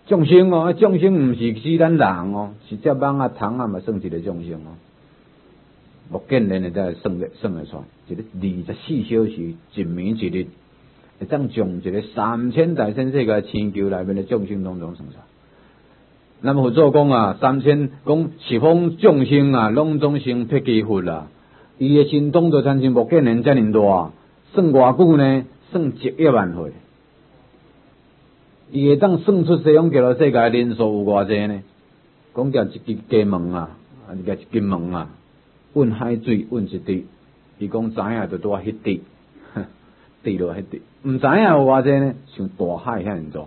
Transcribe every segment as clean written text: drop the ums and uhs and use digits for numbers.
众生哦，众生毋是指咱人哦，是只蠓啊、虫啊嘛算一个众生哦。目犍连会当算得出来，一个24小时一暝一日，会当将一个3000大千世界星球内面的众生拢算出来。那么佛祖讲啊，3000讲十方众生啊，拢总成辟支佛啦。伊的心动就参像目犍连遮尔大，算偌久呢？算1亿万岁。伊会当算出西方极乐世界人数有偌济呢？讲叫一支鸡毛啊，一个金毛啊，运海水运一滴，伊讲知影就拄啊迄滴，滴落迄滴，毋知影有偌济呢？像大海遐尔大。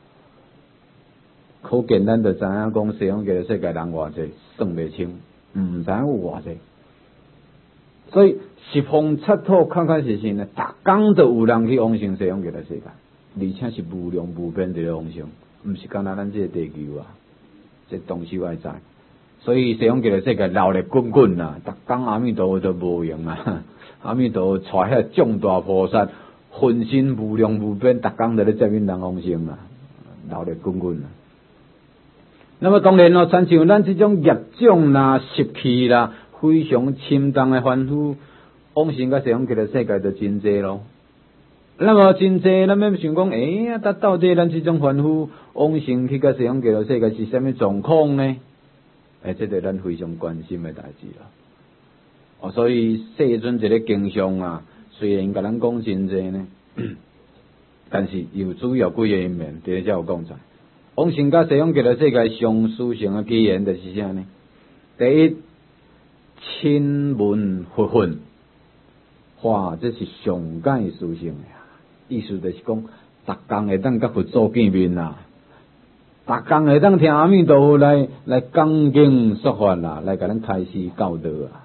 可见咱就知影讲西方极乐世界人偌济，算袂清，毋知影有偌济。所以十方七土确确实实呢，逐工都有人去往生西方极乐世界，而且是无量无边地往生，毋是干那咱这个地球啊，这东西要知。所以西方极乐世界闹热滚滚啊，逐工阿弥陀佛都无用啊，阿弥陀佛带遐众大菩萨，分身无量无边，逐工都咧接引人往生啊，闹热滚滚啊。那么当然咯，亲像咱这种业障啦、习气啦，非常深重的凡夫，往生到西方极乐世界就真济咯。那么真济，咱要想讲，到底咱这种凡夫往生去到西方极乐世界是啥物状况呢？这个咱非常关心的代志啦。所以世尊一个经上啊，虽然甲咱讲真济呢，但是又主要几个因面，第一才有讲在。往生到西方极乐世界上殊胜的机缘就是啥呢？第一，亲闻佛训，哇，这是上界殊胜的啊！意思就是讲，逐工会当甲佛祖见面啦，逐工会当听阿弥陀佛来讲经说法啦，来甲咱开示教导啊。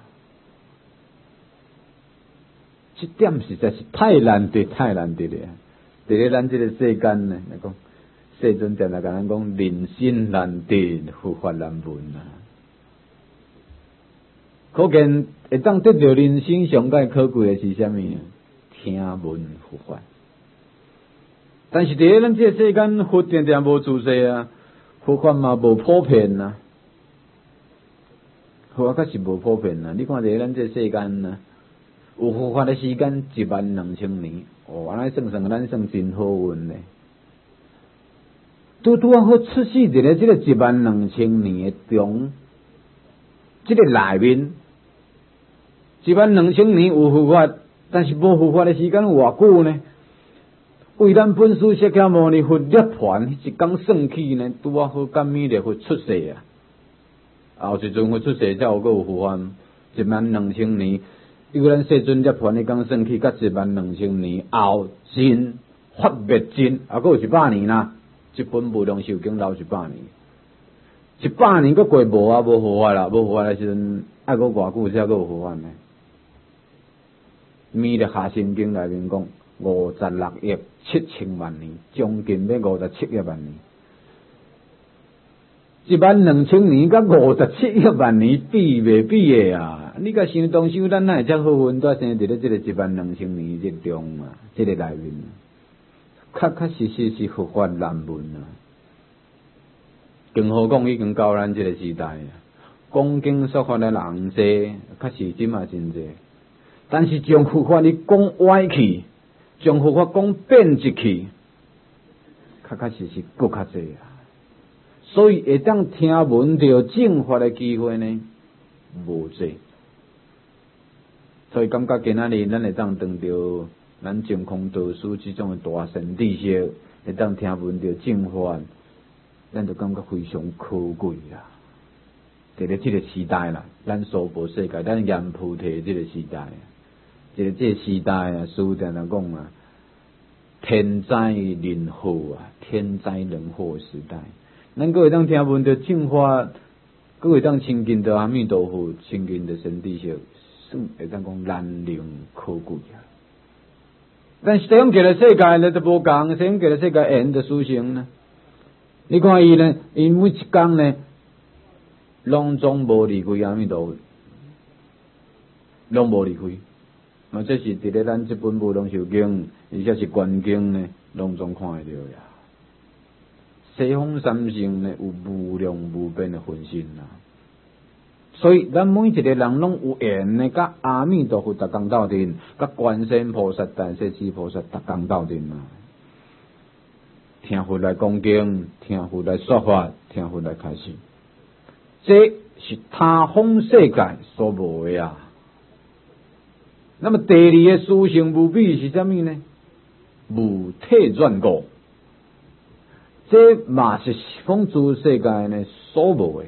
这点实在是太难得了。伫咧咱这个世间呢，来讲。世尊常常甲咱讲，人心难得，佛法难闻啊。可见会当得到人生上界可贵的是啥物呢？听闻佛法。但是伫咧咱这个世间，佛常常无注释啊，佛法嘛无普遍啊，佛法确实无普遍啊。你看伫咧咱这个世间啊，有佛法的时间12000年，安尼算咱算真好运咧。拄啊好出世伫咧这个12000年的中，这个内面12000年有佛法，但是无佛法的时间有偌久呢？为咱本师释迦牟尼佛涅槃一天算起呢，拄啊好甲弥勒佛出世啊，后一阵佛出世才有个有佛法，12000年，因为咱世尊涅槃一天算起，甲12000年后真法灭真，还佫有100年啦。这本无量寿经留100年，100年佫过无啊，无佛法啦，无佛法的时阵，爱佫偌久才佫有佛法呢？弥勒下心经内面讲56亿7千万年，将近要57亿万年。12000年甲57亿万年比袂比的啊！你甲想当想，咱哪会遮好运在生伫咧这个12000年之中啊？这个内面。确实是佛法难闻啊！更何况已经到咱这个时代啊，讲经说法的人多，确实真嘛真多。但是将佛法你讲歪去，将佛法讲变质去，确实搁较多啊。所以会当听闻到正法的机会呢，无多。所以感觉今仔日咱会当当到。咱净空导师这种的大神知识，会当听闻到正法，咱就感觉非常可贵啦。伫咧这个时代啦，咱娑婆世界，咱阎浮提这个时代，这个时代啊，师父常常讲啊，天灾人祸啊，天灾人祸时代，咱各会当听闻到正法，各会当亲近到阿弥陀佛，亲近到神知识，算会当讲难能可贵啊。但是西方极乐世界呢，就无共，西方极乐世界缘就殊胜呢。你看伊呢，伊每一天呢，拢总无离开阿弥陀佛，拢无离开。这是伫咧咱这本无量寿经，而且是观经呢，拢总看会到呀。 西方三圣呢有无量无边的分身啦。所以咱每一个人拢有缘呢，甲阿弥陀佛逐工斗阵，甲观世音菩萨、大势至菩萨逐工斗阵啊。听佛来讲经，听佛来说法，听佛来开示，这是他方世界所无的啊。那么第二个殊胜无比是什么呢？无体转故，这嘛是十方诸世界呢所无的。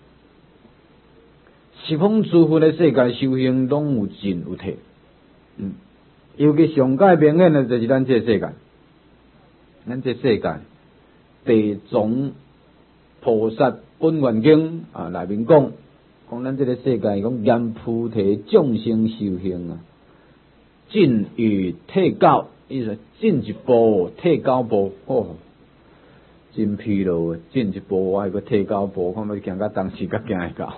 十方诸佛的世界修行拢有真有体，尤其上界明显的就是咱这世界。咱这世界地藏菩萨本愿经啊内面讲咱这个世界讲言菩提众生修行啊，进于退教，意思进一步退九步哦，真疲劳啊！进一步我还个退九步，看要行到当时才行会到。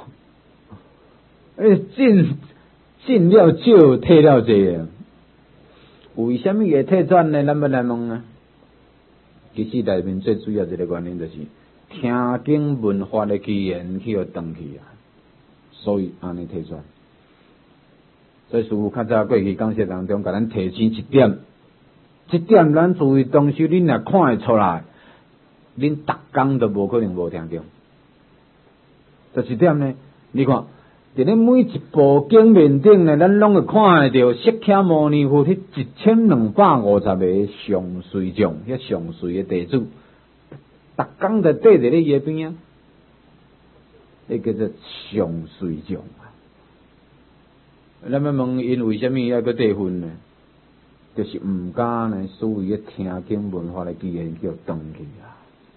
进了少，退了济啊！为什么会退转呢？咱要来问啊。其实内面最主要一个原因就是听经闻法的机缘去互断去啊，所以安尼退转。所以师父较早过去讲释当中，甲咱提醒一点，这点咱注意东西，恁若看会出来，恁逐工都无可能无听经。这一点呢，你看。伫咧每一部经面顶呢，咱拢会看会到释迦牟尼佛迄1250个上随众，迄上随的弟子，逐工在缀伫咧伊边啊，迄叫做上随众啊。咱要问因为什么要搁缀分呢？就是毋敢呢，所谓的听经闻法的机缘叫断去啊。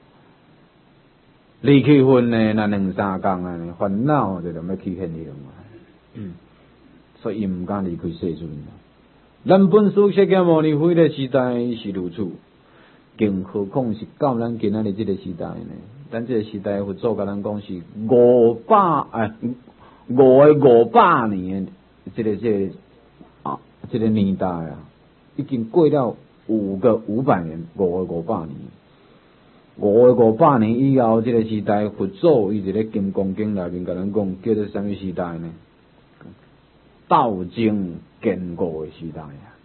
离去分呢，那2-3工啊，烦恼就要起现行啊。所以伊毋敢离开世尊啊。咱本师释迦牟尼佛的时代是如此，更何况是到咱今仔日这个时代呢？咱这个时代佛祖甲咱讲是500年这个年代啊，已经过了5个500年，500年。500年以后，这个时代佛祖伊伫咧金刚经内面甲咱讲，叫做什么时代呢？道经坚固的时代啊！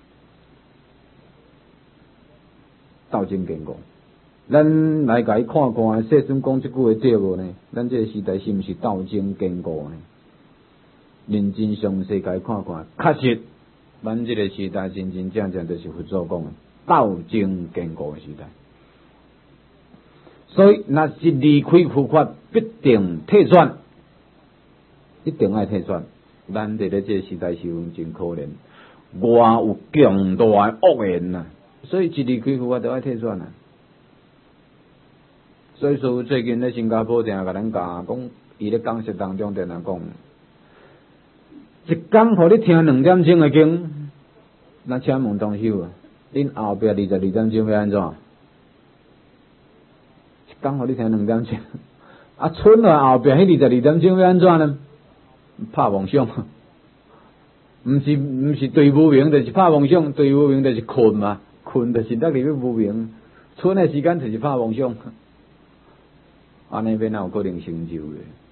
道经坚固，咱来甲伊看看，世尊讲这句话对无呢？咱这个时代是毋是道经坚固呢？认真详细甲伊看看，确实，咱这个时代真真正正就是佛祖讲的道经坚固的时代。所以，若是离开佛法，必定退转，一定爱退转。咱伫咧这个时代修行真可怜，外有强大的恶缘呐，所以一离开佛法就爱退转啊。所以说，最近咧新加坡定甲咱讲，伊咧讲释当中定来讲，一工互你听2点钟的经，咱请问同修啊，恁后壁22点钟要安怎？刚好你听2点钟，啊，剩下后边迄22点钟要安怎呢？拍梦想，毋是对无明，就是拍梦想；对无明就是困嘛，困就是得入去无明，剩的时间就是拍梦想。安尼要哪有可能成就的？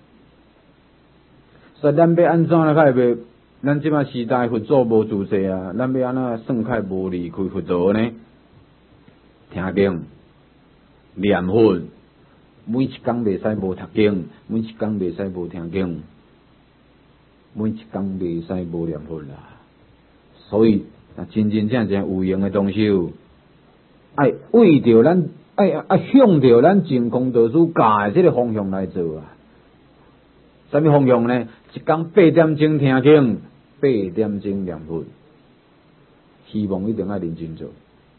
所以咱要安怎来较袂？咱即马时代佛祖无自世啊，咱要安怎算较无离开佛道呢？听经、念佛。每一工袂使无读经，每一工袂使无听经，每一工袂使无念佛啦。所以，真真正正有用的东西，爱为着咱，爱向着咱净空道师教的这个方向来做啊。什么方向呢？一工8点钟听经，8点钟念佛，希望一定要认真做。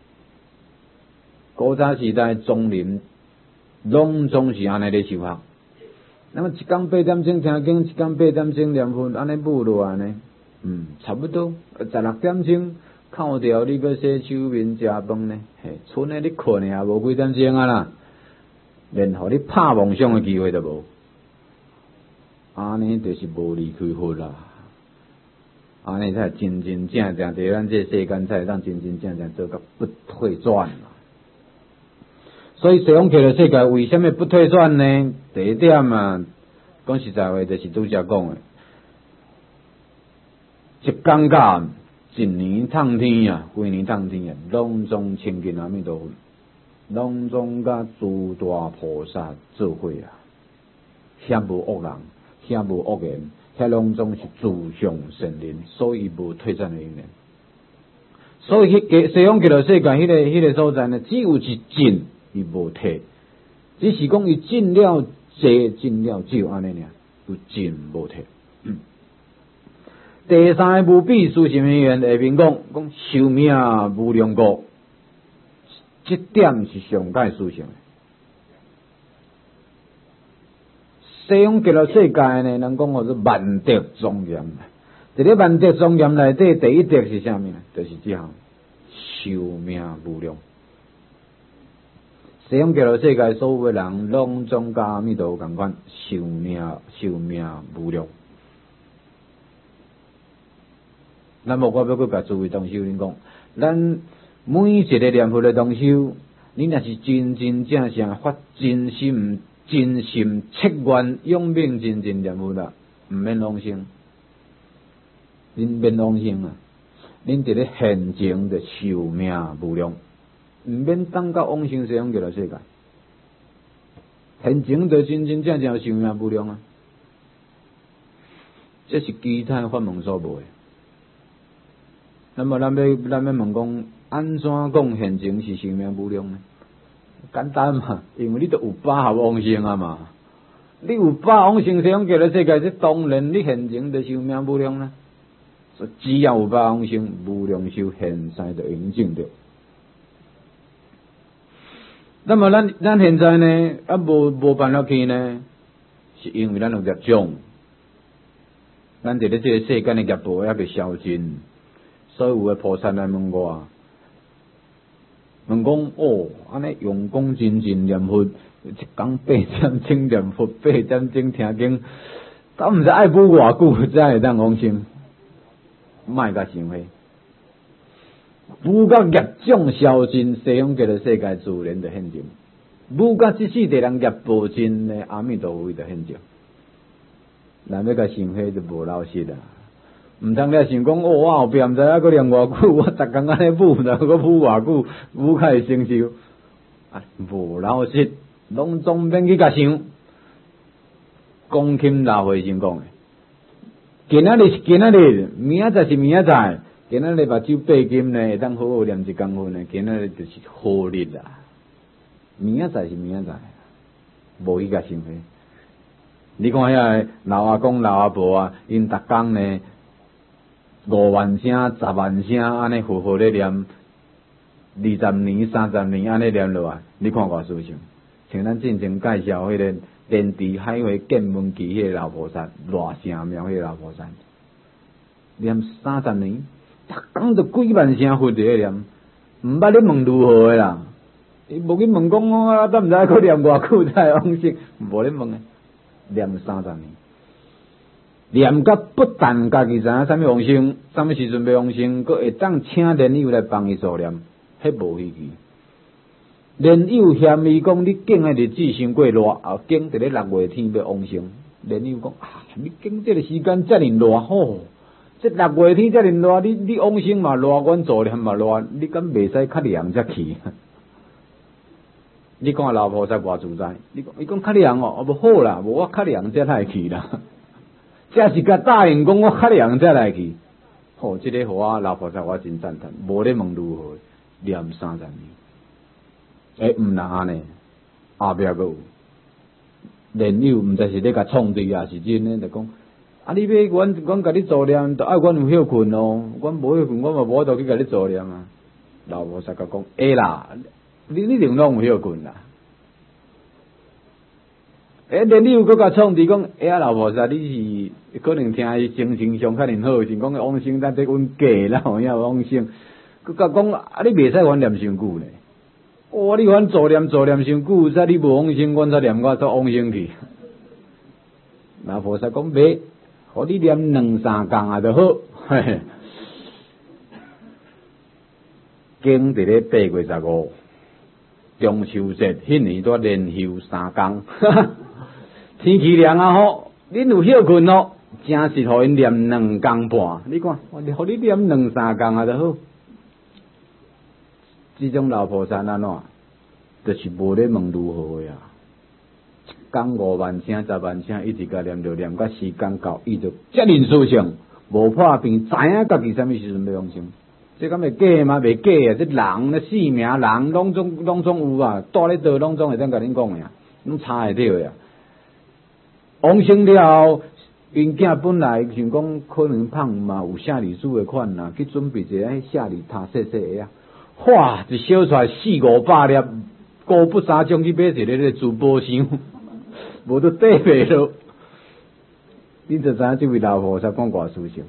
古早时代宗林。拢总是安尼咧修学，那么一工8点钟听经，一工8点钟念佛，安尼补落来呢，差不多16点钟靠掉你个洗手面食饭呢，嘿，剩的你困也无几点钟啊啦，连互你拍梦想的机会都无，安尼就是无离开佛啦，安尼才真真正正伫咱这世间才当真真正正做到不退转啦。 所以西方极乐世界为什么不退转呢？第一点啊，讲实在话，就是拄则讲的，一感觉一年烫天啊，规年烫天啊，拢总亲近阿弥陀佛，拢总甲诸大菩萨做伙啊，遐无恶人，遐无恶言，遐拢总是自相善人，所以无退转的因缘。所以西方极乐世界迄个所在呢，只有一进，伊无退，只是讲伊进了济，进了少安尼尔，有进无退。第三个无比殊胜因缘下面讲寿命无量故，这点是上界殊胜的。西方极乐世界呢，人讲做万德庄严。伫咧万德庄严内底，第一德是啥物呢？就是这项寿命无量。西方极乐世界所有的人，拢总甲阿弥陀佛共款，寿命无量。那么我要去甲诸位同修恁讲，咱每一个念佛的同修，你若是真真正正发真心、切愿、永命真正念佛啦，毋免往生。恁免往生啊！恁伫咧现前就寿命无量，毋免等到往生西方极乐世界。现前就真真正正寿命无量啊！这是其他法门所无的。那么咱要问讲，安怎讲现前是寿命无量呢？简单嘛，因为你都有把握往生啊嘛。你有把握往生西方极乐世界，这当然你现前就寿命无量啦。所以只要有把握往生，无量寿现在就已经证得。那么咱现在呢，无办法去呢，是因为咱有业障，咱伫咧这个世间的业报还未消尽。所有的菩萨来问我，问讲安尼用功真正念佛，一讲8点钟念佛，8点钟听经，敢毋知爱补偌久才会当往生？莫甲想许，补到业障消尽，西方极乐世界自然就现前；补到这世地人业报尽呢，阿弥陀佛就现前。咱要甲想许就无老实啦。毋通咧想讲我后壁毋知影佫念偌久，我逐工安尼补，然后佫补偌久，补较会成就。无老实，拢总免去甲想。讲钦老和尚讲诶。今仔日是今仔日，明仔载是明仔载。今仔日目睭八金呢，会当好好念一工分呢。今仔日就是好日啦。明仔载是明仔载，无去甲想许。你看遐老阿公老阿婆啊，因逐工呢5万声、10万声安尼好好咧念，20年、30年安尼念落来，你看偌殊胜。像咱之前介绍迄个莲池海会见闻记迄个老菩萨，偌声妙迄个老菩萨，念30年，逐工就几万声佛伫咧念，毋捌咧问如何诶啦？伊无去问讲我都毋知佫念偌久才会往生，无咧问诶，念30年，念甲不但家己知影啥物往生，啥物时阵要往生，佫会当请莲友来帮伊助念，迄无稀奇。莲友嫌伊讲你经诶日子伤过热，后经伫咧6月天要往生。莲友讲你经这个时间遮尔热好，这6月天遮尔热，你往生嘛热，阮助念嘛热，你敢袂使较凉才去？你看老菩萨偌自在，伊讲较凉哦，无好啦，无我较凉才来去啦。这是甲答应讲我较凉才来去。这个互我老菩萨我真赞叹，无咧问如何念30年。毋若安尼，后壁佫有莲友，毋知是咧甲创对也是真诶，就讲你要阮甲你助念，就爱阮有休困哦，阮无休困，我嘛无法度去甲你助念啊。老菩萨甲讲啦，你定拢有休困啦。莲友佫甲创对讲老菩萨，你是可能听伊精神上较好，是讲往生咱得阮假啦，后影往生，佫甲讲你袂使阮念伤久呢。你阮助念伤久，则你无往生，阮才念我才往生去。那菩萨讲袂，互你念2、3工啊就好。嘿嘿。经伫咧8月15， 中秋节迄年都连休3天，天气凉啊吼，恁有休困咯，真是互因念2天半。你看，互你念2、3天啊，就好。这种老菩萨安怎？就是无咧问如何呀。讲5万声、10万声，一直甲念到时间到，伊就责任思想，无破病，知影家己啥物时阵要用心。这敢会假吗？袂假啊！这人咧性命，人拢总有啊，住咧倒拢总会当甲恁讲呀，拢查会到呀。往生了后，因囝本来想讲可能胖嘛，有下礼书的款啦，去准备一个下礼塔细细的啊，哇！一烧出来400-500粒，高不三种去买一个咧珠宝箱。无都缀袂落，你就知影这位老菩萨讲偌殊胜。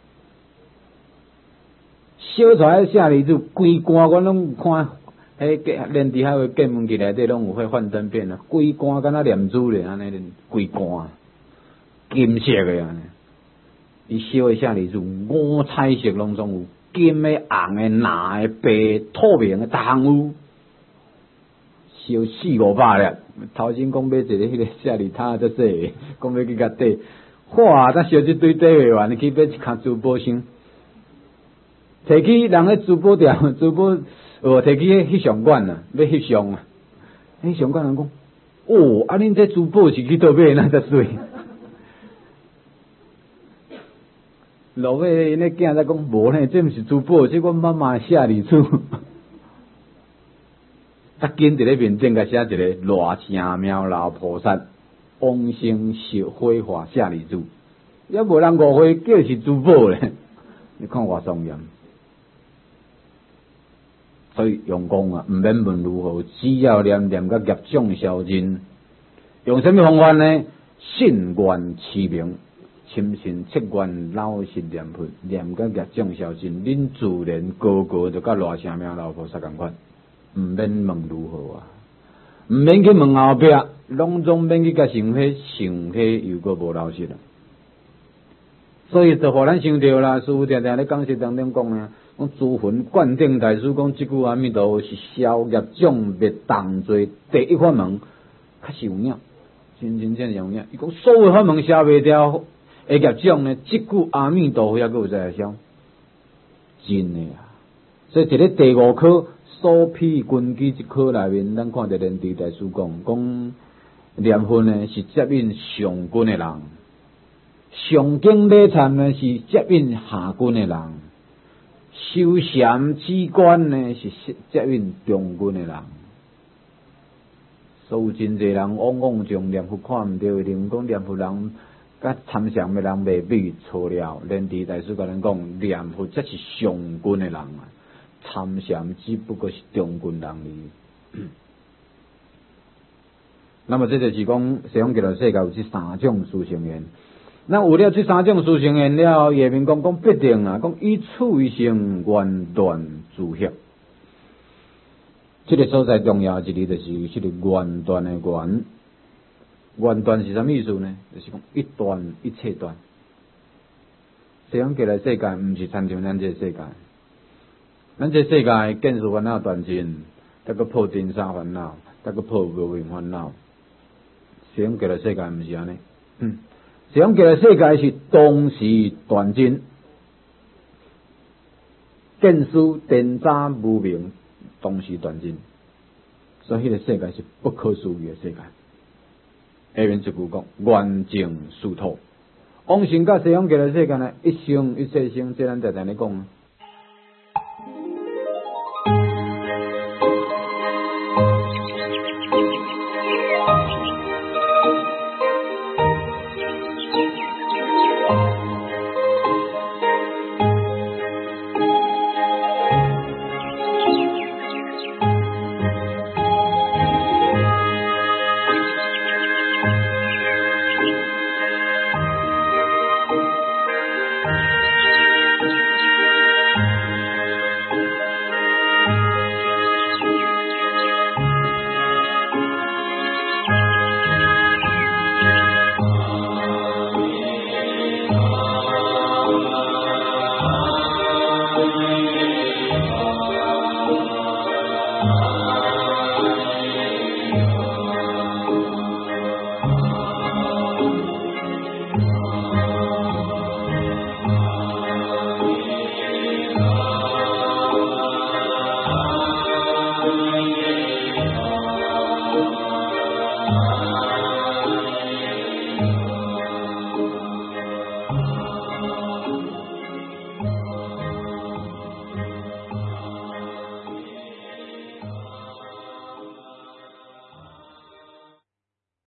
烧出来下里就规罐，我拢看，连伫遐个见门记内底拢有迄幻灯片啊，规罐敢若念珠咧，安尼规罐金色的安尼。伊烧的下里就5彩色拢总有，金的、红的、蓝的、白、透明的，逐项有。烧400-500粒，头先讲买一个迄个下里塔则细，讲要去甲缀，哇！咱烧一堆缀袂完，去买一卡珠宝箱，摕去人咧珠宝店，摕去翕相馆啊，要翕相啊，翕相馆人讲，哦，啊恁这珠宝是去倒买那则水？落尾因咧囝才讲，无呢，这毋是珠宝，这阮妈妈下里厝。较紧伫咧面顶，甲写一个偌正妙老菩萨往生受火化下礼珠，也无人误会叫是珠宝咧。你看偌庄严，所以用功啊，毋免问如何，只要念甲业障消尽，用什么方法呢？信愿持名，深信切愿老实念佛，念甲业障消尽，恁自然个就甲偌正妙老菩萨共款。毋免问如何啊，毋免去问后壁，拢总免去甲想起又个无老实啦。所以就互咱想着啦，师父常常咧讲释当中讲啊，讲诸魂灌顶大师讲，即句阿弥陀佛是消业障灭重罪第一法门，确实有影，真正有影。伊讲所有法门消袂掉的业障呢，即句阿弥陀佛还佫有在消，真的啊。所以伫咧第5科。所披根基一科内面，咱看着莲池大师讲念佛呢是接引上根的人，上经礼忏呢是接引下根的人，修禅止观呢是接引中根的人。所有真侪人往往将念佛看毋对，认为讲念佛人甲参禅的人未比错了。莲池大师甲咱讲，念佛才是上根的人啊。参禅只不过是中根人而已。那么这就是讲，西方极乐世界有这3种殊胜缘。那有了这3种殊胜缘了，下面讲必定啊，讲以此为成，愿断自息。这个所在重要一个就是这个愿断的愿。愿断是什么意思呢？就是讲一断一切断。西方极乐世界毋是参像咱这个世界。咱这世界见识烦恼断尽，再个破尘沙烦恼，再个破无明烦恼。西方极乐世界毋是安尼，西方极乐世界是同时断尽，见识尘沙无明同时断尽，所以迄个世界是不可思议的世界。下面一句讲，愿净殊途。往生到西方极乐世界呢，一生一切生，这咱常常咧讲啊。